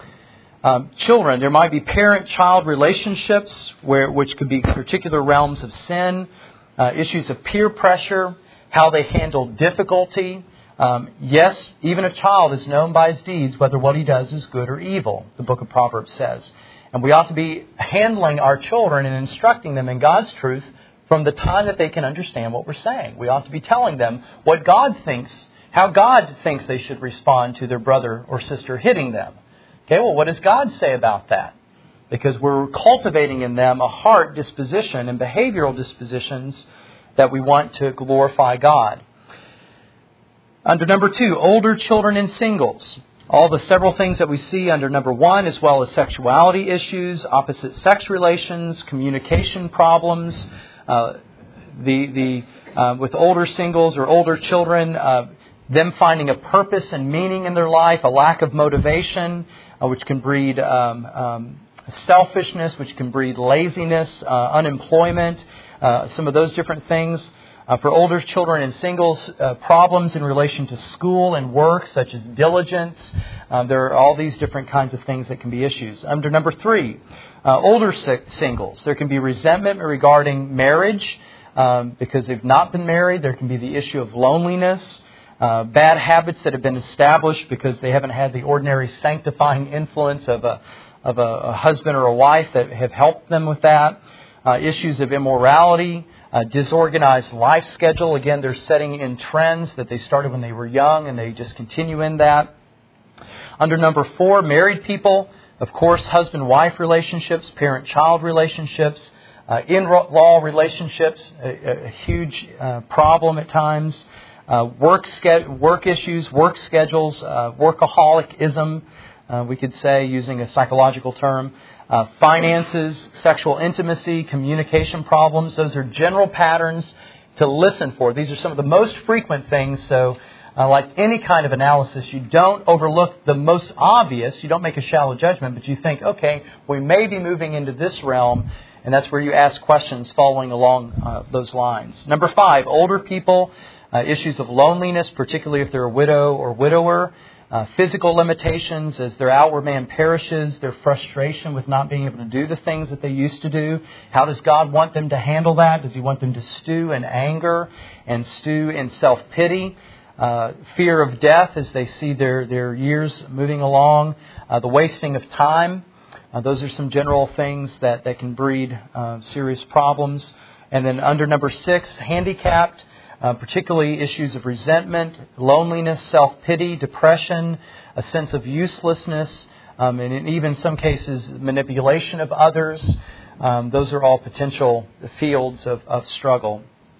there might be parent-child relationships which could be particular realms of sin, issues of peer pressure, how they handle difficulty. Yes, even a child is known by his deeds, whether what he does is good or evil, the book of Proverbs says. And we ought to be handling our children and instructing them in God's truth from the time that they can understand what we're saying. We ought to be telling them what God thinks, how God thinks they should respond to their brother or sister hitting them. Okay, well, what does God say about that? Because we're cultivating in them a heart disposition and behavioral dispositions that we want to glorify God. Under number 2, older children and singles. All the several things that we see under number 1, as well as sexuality issues, opposite sex relations, communication problems. With older singles or older children, them finding a purpose and meaning in their life, a lack of motivation, which can breed selfishness, which can breed laziness, unemployment, some of those different things. For older children and singles, problems in relation to school and work, such as diligence. There are all these different kinds of things that can be issues. Under number 3, older singles, there can be resentment regarding marriage because they've not been married. There can be the issue of loneliness, bad habits that have been established because they haven't had the ordinary sanctifying influence of a husband or a wife that have helped them with that. Issues of immorality, disorganized life schedule. Again, they're setting in trends that they started when they were young and they just continue in that. Under number 4, married people, of course, husband-wife relationships, parent-child relationships, in-law relationships, a huge problem at times. Work issues, work schedules, workaholicism, we could say, using a psychological term. Finances, sexual intimacy, communication problems. Those are general patterns to listen for. These are some of the most frequent things. So like any kind of analysis, you don't overlook the most obvious. You don't make a shallow judgment, but you think, okay, we may be moving into this realm. And that's where you ask questions following along those lines. Number 5, older people, issues of loneliness, particularly if they're a widow or widower. Physical limitations as their outward man perishes, their frustration with not being able to do the things that they used to do. How does God want them to handle that? Does He want them to stew in anger and stew in self-pity? Fear of death as they see their years moving along. The wasting of time. Those are some general things that can breed serious problems. And then under number 6, handicapped. Particularly issues of resentment, loneliness, self-pity, depression, a sense of uselessness, and in even some cases manipulation of others. Those are all potential fields of struggle.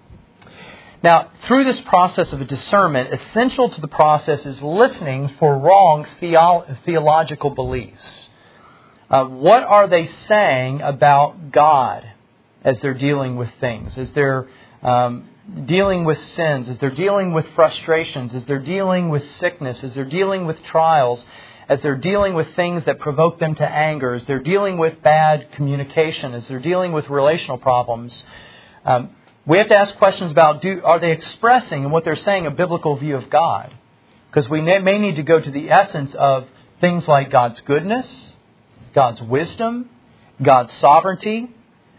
Now, through this process of discernment, essential to the process is listening for wrong theological beliefs. What are they saying about God as they're dealing with things, as they're dealing with sins, as they're dealing with frustrations, as they're dealing with sickness, as they're dealing with trials, as they're dealing with things that provoke them to anger, as they're dealing with bad communication, as they're dealing with relational problems. We have to ask questions about, are they expressing in what they're saying a biblical view of God? Because we may need to go to the essence of things like God's goodness, God's wisdom, God's sovereignty,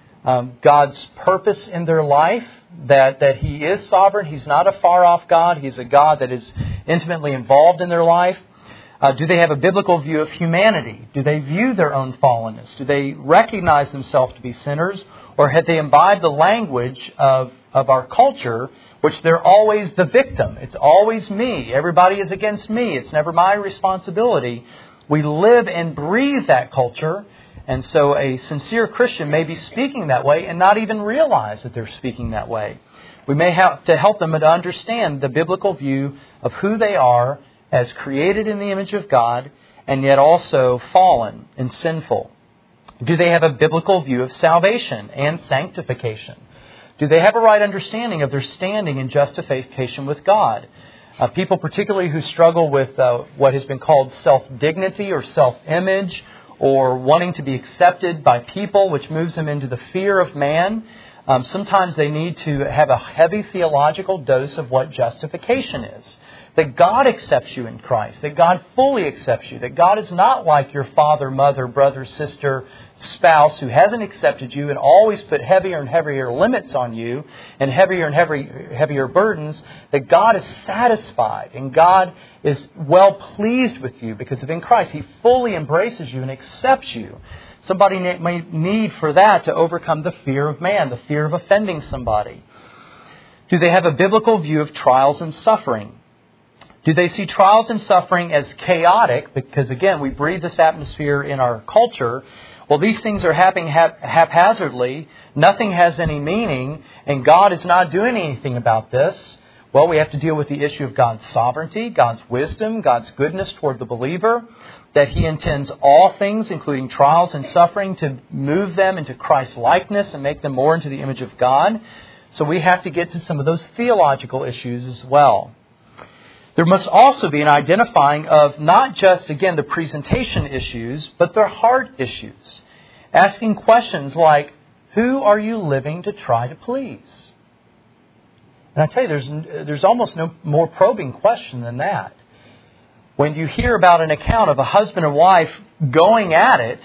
God's purpose in their life, that He is sovereign. He's not a far-off God. He's a God that is intimately involved in their life. Do they have a biblical view of humanity? Do they view their own fallenness? Do they recognize themselves to be sinners? Or have they imbibed the language of our culture, which they're always the victim? It's always me. Everybody is against me. It's never my responsibility. We live and breathe that culture. And so a sincere Christian may be speaking that way and not even realize that they're speaking that way. We may have to help them to understand the biblical view of who they are as created in the image of God and yet also fallen and sinful. Do they have a biblical view of salvation and sanctification? Do they have a right understanding of their standing in justification with God? People particularly who struggle with what has been called self-dignity or self-image, or wanting to be accepted by people, which moves them into the fear of man. Sometimes they need to have a heavy theological dose of what justification is. That God accepts you in Christ. That God fully accepts you. That God is not like your father, mother, brother, sister, spouse who hasn't accepted you and always put heavier and heavier limits on you and heavier and heavier burdens. That God is satisfied and God is well pleased with you because of in Christ. He fully embraces you and accepts you. Somebody may need for that to overcome the fear of man, the fear of offending somebody. Do they have a biblical view of trials and suffering? Do they see trials and suffering as chaotic? Because again, we breathe this atmosphere in our culture. Well, these things are happening haphazardly. Nothing has any meaning. And God is not doing anything about this. Well, we have to deal with the issue of God's sovereignty, God's wisdom, God's goodness toward the believer. That He intends all things, including trials and suffering, to move them into Christ's likeness and make them more into the image of God. So we have to get to some of those theological issues as well. There must also be an identifying of not just, again, the presentation issues, but their heart issues. Asking questions like, who are you living to try to please? And I tell you, there's almost no more probing question than that. When you hear about an account of a husband and wife going at it,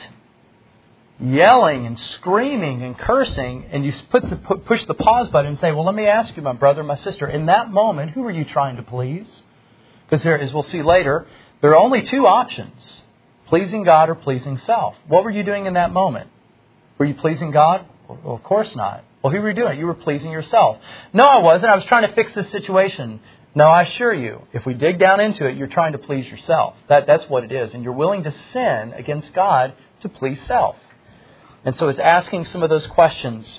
yelling and screaming and cursing, and you push the pause button and say, well, let me ask you, my brother, my sister, in that moment, who are you trying to please? Because there, as we'll see later, there are only two options, pleasing God or pleasing self. What were you doing in that moment? Were you pleasing God? Well, of course not. Well, who were you doing? You were pleasing yourself. No, I wasn't. I was trying to fix this situation. No, I assure you, if we dig down into it, you're trying to please yourself. That's what it is. And you're willing to sin against God to please self. And so it's asking some of those questions.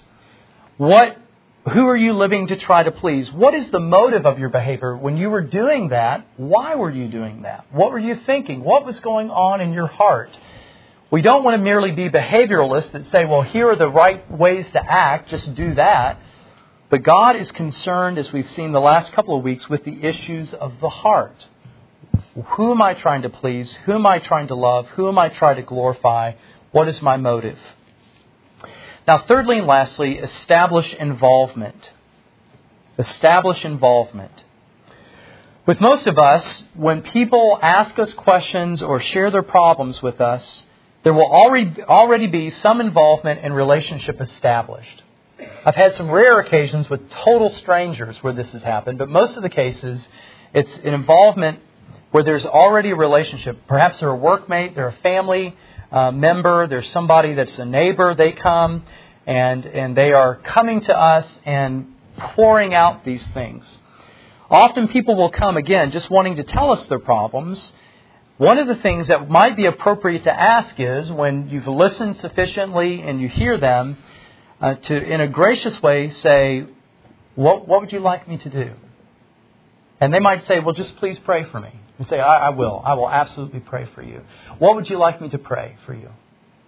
Who are you living to try to please? What is the motive of your behavior? When you were doing that, why were you doing that? What were you thinking? What was going on in your heart? We don't want to merely be behavioralists that say, well, here are the right ways to act, just do that. But God is concerned, as we've seen the last couple of weeks, with the issues of the heart. Who am I trying to please? Who am I trying to love? Who am I trying to glorify? What is my motive? Now, thirdly and lastly, establish involvement. Establish involvement. With most of us, when people ask us questions or share their problems with us, there will already be some involvement and relationship established. I've had some rare occasions with total strangers where this has happened, but most of the cases, it's an involvement where there's already a relationship. Perhaps they're a workmate, they're a family member, there's somebody that's a neighbor. They come and they are coming to us and pouring out these things. Often people will come, again, just wanting to tell us their problems. One of the things that might be appropriate to ask is, when you've listened sufficiently and you hear them, to, in a gracious way, say, what would you like me to do? And they might say, well, just please pray for me. And say, I will. I will absolutely pray for you. What would you like me to pray for you?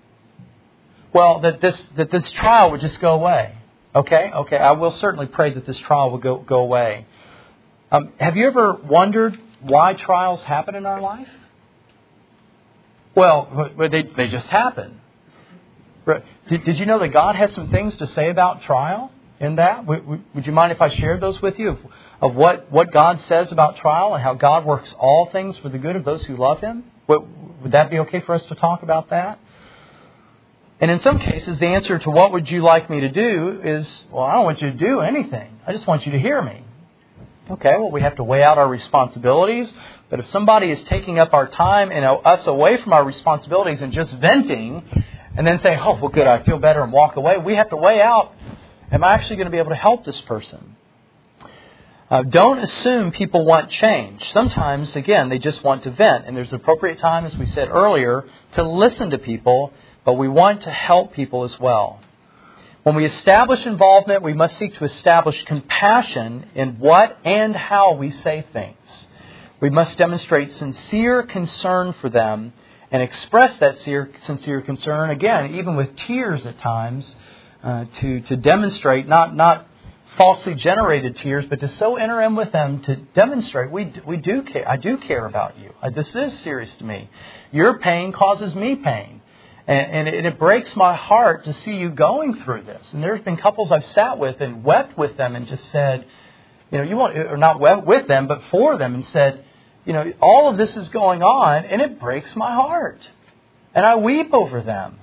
Well, that this trial would just go away. Okay? I will certainly pray that this trial will go away. Have you ever wondered why trials happen in our life? Well, they just happen. Did you know that God has some things to say about trial in that? Would you mind if I shared those with you of what God says about trial and how God works all things for the good of those who love Him? Would that be okay for us to talk about that? And in some cases, the answer to what would you like me to do is, well, I don't want you to do anything. I just want you to hear me. Okay, well, we have to weigh out our responsibilities. But if somebody is taking up our time and us away from our responsibilities and just venting and then saying, oh, well, good, I feel better and walk away, we have to weigh out, am I actually going to be able to help this person? Don't assume people want change. Sometimes, again, they just want to vent. And there's an appropriate time, as we said earlier, to listen to people, but we want to help people as well. When we establish involvement, we must seek to establish compassion in what and how we say things. We must demonstrate sincere concern for them and express that sincere concern, again, even with tears at times, to demonstrate, not falsely generated tears, but to so enter in with them to demonstrate, we do care. I do care about you. This is serious to me. Your pain causes me pain. And it breaks my heart to see you going through this. And there's been couples I've sat with and wept with them and just said, you want, or not wept with them, but for them, and said, all of this is going on and it breaks my heart. And I weep over them.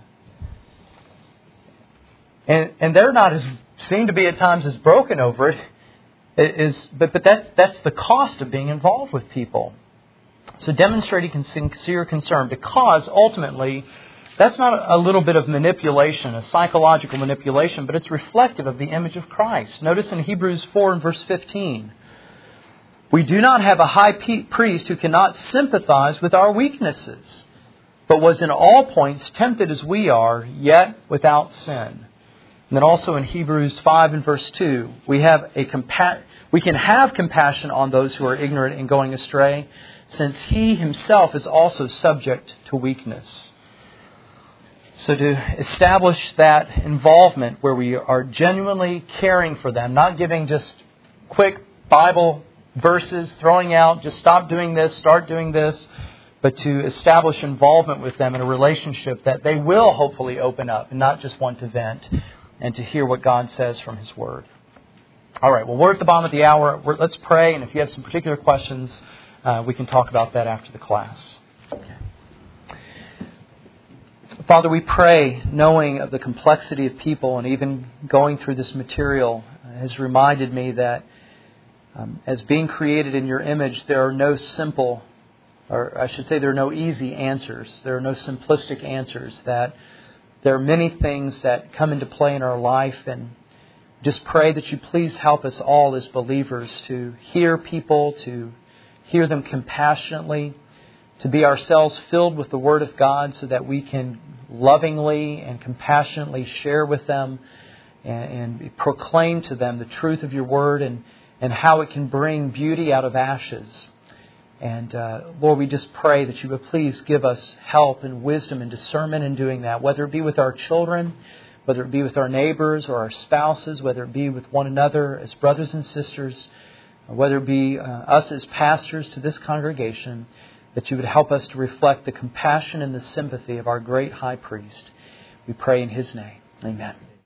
And they're not seem to be at times as broken over it. But that's the cost of being involved with people. So demonstrating sincere concern, because ultimately that's not a little bit of manipulation, a psychological manipulation, but it's reflective of the image of Christ. Notice in Hebrews 4 and verse 15, we do not have a high priest who cannot sympathize with our weaknesses, but was in all points tempted as we are, yet without sin. And then also in Hebrews 5 and verse 2, we can have compassion on those who are ignorant and going astray, since He Himself is also subject to weakness. So to establish that involvement where we are genuinely caring for them, not giving just quick Bible verses, throwing out, just stop doing this, start doing this, but to establish involvement with them in a relationship that they will hopefully open up and not just want to vent, and to hear what God says from His Word. All right, well, we're at the bottom of the hour. Let's pray, and if you have some particular questions, we can talk about that after the class. Father, we pray, knowing of the complexity of people, and even going through this material has reminded me that as being created in your image, there are no simple, or I should say there are no easy answers. There are no simplistic answers. That there are many things that come into play in our life, and just pray that you please help us all as believers to hear people, to hear them compassionately, to be ourselves filled with the Word of God so that we can lovingly and compassionately share with them and proclaim to them the truth of your Word and how it can bring beauty out of ashes. And Lord, we just pray that you would please give us help and wisdom and discernment in doing that, whether it be with our children, whether it be with our neighbors or our spouses, whether it be with one another as brothers and sisters, whether it be us as pastors to this congregation, that you would help us to reflect the compassion and the sympathy of our great high priest. We pray in His name. Amen.